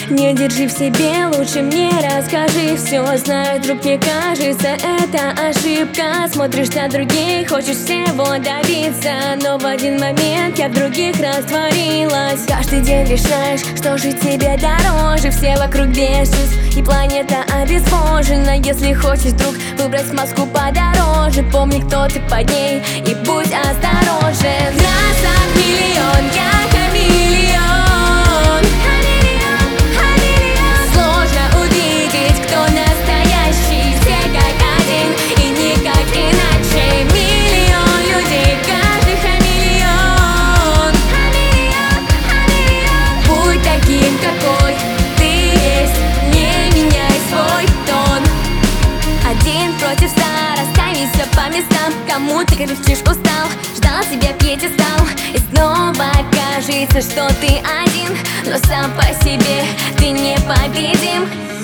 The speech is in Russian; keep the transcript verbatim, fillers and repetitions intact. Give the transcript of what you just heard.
Не держи в себе, лучше мне расскажи. Все знаю, друг, мне кажется, это ошибка. Смотришь на других, хочешь всего добиться, но в один момент я в других растворилась. Каждый день решаешь, что жить тебе дороже. Все вокруг бежишь, и планета обезвожена. Если хочешь, друг, выбрать маску подороже, помни, кто ты под ней, и будь осторожен. Красок миллион, я хамелеон. Сложно увидеть, кто настоящий. Все как один и никак иначе. Миллион людей, каждый хамелеон. Будь таким, какой ты есть, не меняй свой тон. Один против ста, расставить все по местам. Кому ты кричишь, устал, ждал тебя пьедестал, и снова кажется, что ты один, но сам по себе ты непобедим.